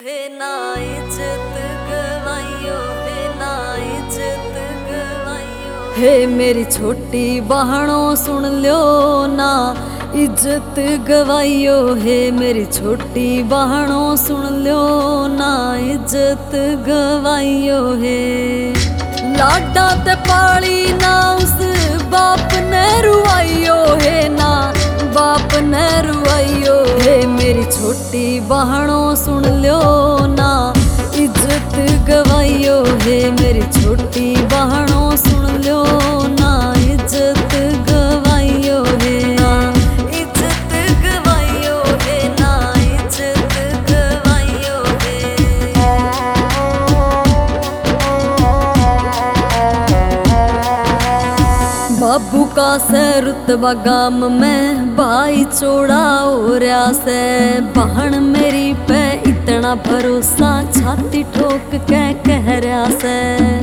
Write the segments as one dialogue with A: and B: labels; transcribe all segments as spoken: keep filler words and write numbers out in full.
A: हे ना इज्जत गवाइयो, हे ना इज्जत गवाइयो। हे मेरी छोटी बहनों सुन लो ना इज्जत गवाइयो। हे मेरी छोटी बहनों सुन लो ना इज्जत गवाइयो। हे लाडा ते पाली ना उस बाप ने रुआइयो। हे ना बाप ने रुआइयो। हे मेरी छोटी बहनों सुन लो ना इज्जत गवाइयो। हे मेरी छोटी बहनों सुन लो ना इज्जत गवाइयो। हे ना इज्जत गवाइयो, हे ना इज्जत गवाइयो। बाबू का से रुतबा गाम में भाई चोड़ा हो रहा से। बहन मेरी पे इतना भरोसा छाती ठोक के कह रहा से।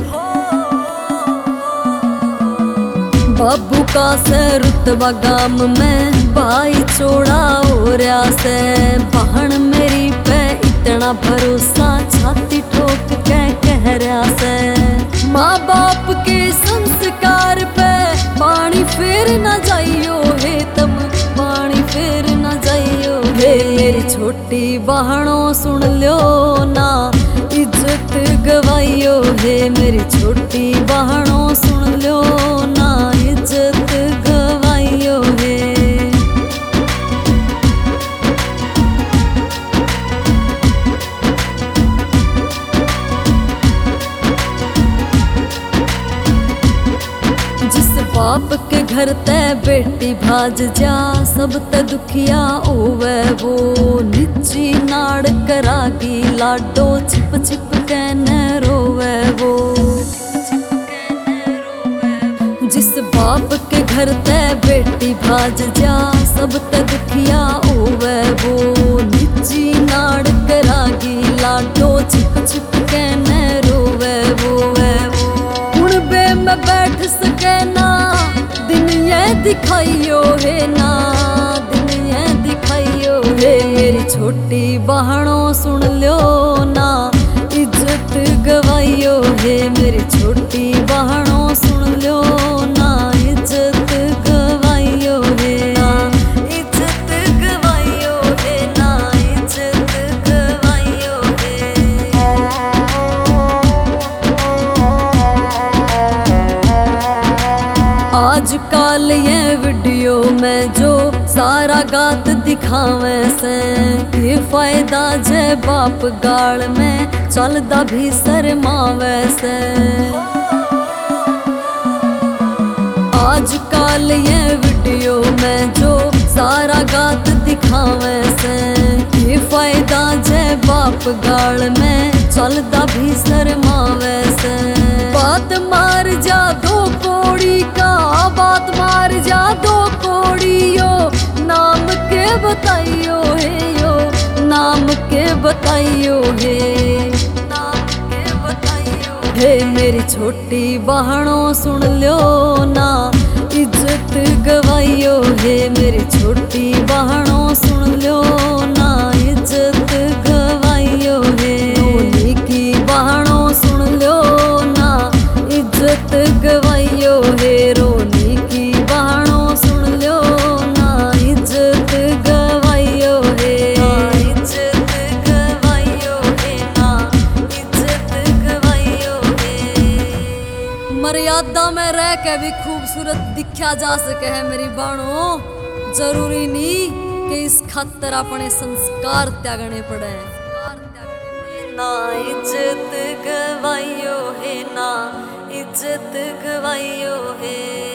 A: बाबू का से रुतबा गाम में भाई चोड़ा हो रहा से। बहन मेरी पे इतना भरोसा छाती ठोक के कह रहा से। माँ बाप के संस्कार पे पानी फेर न जाइयो। हे तब पानी फेर न जाइयो। हे मेरी छोटी बहनों सुन लो ना इज्जत गवाइयो। हे मेरी छोटी बहनों सुन लो ना इज्जत गवाइयो। हे बाप के घर ते बेटी भाज जा सब ते दुखिया होवे वो। निची नाड़ करागी लाडो छिप छिप के न रोवे वो। जिस बाप के घर ते बेटी भाज जा सब ते दुखिया होवे वो। निची नाड़ करागी लाडो छिप छिप के न रोवे वो। हुण बे मैं बैठ सके ना दिन ये दिखाइयो। हे ना दिन ये दिखाइयो। हे मेरी छोटी बहनों सुन लो ना इज्जत गवाइयो। हे मेरी छोटी बहनों सुन लो ना इज्जत गवाइयो। हे ना इज्जत गवाइयो, हे ना इज्जत गवाइयो। आजकल ये वीडियो में जो सारा गात दिखावे से। ये फायदा जे बाप गाल में चलदा भी शर्मावे से। आजकल ये वीडियो में जो सारा गात दिखावे से। ये फायदा जे बाप गाल में चलदा भी शर्मावे से। बात मार जा दो कोड़ी का, बात मार जा दो कोड़ियो। नाम के बताइयो हे यो, नाम के बताइयो हे, नाम के बताइयो। हे मेरी छोटी बहनों सुन लो ना इज्जत गवाइयो। हे मेरी छोटी बहनों सुन लो ना इज्जत गवाइयो। हे रोनी की बहनों सुन लो ना इज्जत गवाइयो। हे रोनी की बहनों सुन लो ना इज्जत गवाइयो। हे इज्जत गवाइयो, हे ना इज्जत गवाइयो। हे मर्यादा में रह के भी खूबसूरत दिखा जा सके है मेरी बहनों। जरूरी नहीं कि इस खातर अपने संस्कार त्यागने पड़े। ना इज्जत गवाइयो, हे ना इज्जत गवाइयो। हे